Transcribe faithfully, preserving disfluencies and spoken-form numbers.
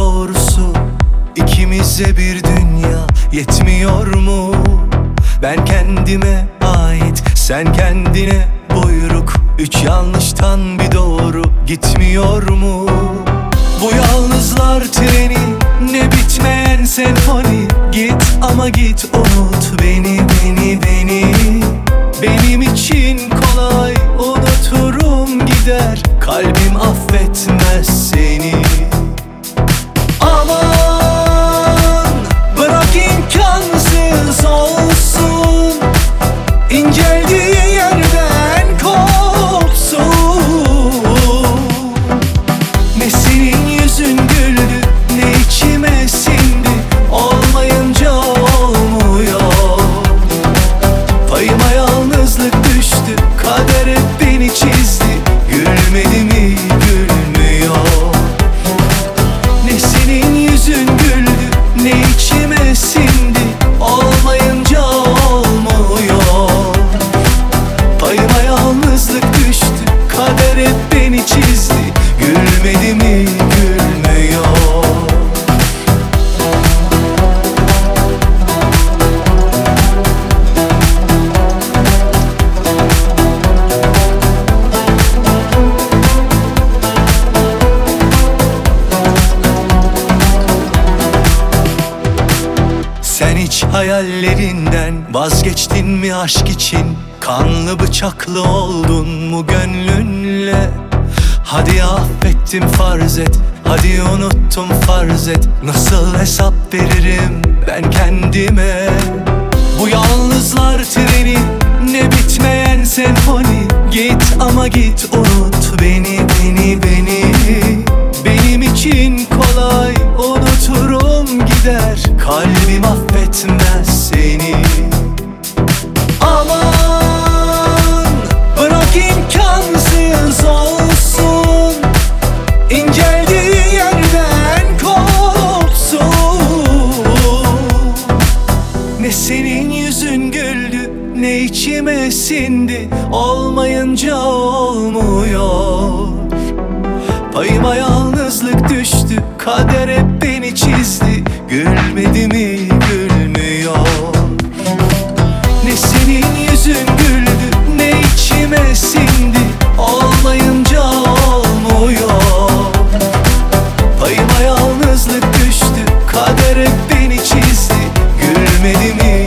doğrusu ikimize bir dünya yetmiyor mu? Ben kendime ait, sen kendine buyruk. Üç yanlıştan bir doğru gitmiyor mu? Bu yalnızlar treni, ne bitmeyen senfoni. Git ama git, unut beni, beni, beni. Benim için kolay, unuturum gider. Kalbim affetmez seni. Aman bırak imkansız olsun, inceldiği yerden kopsun. Ne senin yüzün güldü, ne içime sindi. Olmayınca olmuyor. Payıma yalnızlık düştü, kader hep beni çizdi. Gülmedi mi, gülmüyor. Ne senin yüzün güldü, ne içime sindi. Olmayınca olmuyor. Payıma yalnızlık düştü, kader hep beni çizdi. Gülmedi mi, gülmüyor. Sen hiç hayallerinden vazgeçtin mi aşk için? Kanlı bıçaklı oldun mu gönlünle? Hadi affettim farz et, hadi unuttum farz et. Nasıl hesap veririm ben kendime? Bu yalnızlar treni, ne bitmeyen senfoni. Git ama git, unut beni, beni, beni. Benim için kolay, unuturum gider. Kalbim affetmez seni. Aman bırak imkansız olsun, inceldiği yerden kopsun. Ne senin yüzün güldü, ne içime sindi. Olmayınca olmuyor. Payıma yalnızlık düştü, kader hep beni çizdi. Gülmedi mi, gülmüyor. Ne senin yüzün güldü, ne içime sindi. Olmayınca olmuyor. Payıma yalnızlık düştü, kader hep beni çizdi. Gülmedi mi,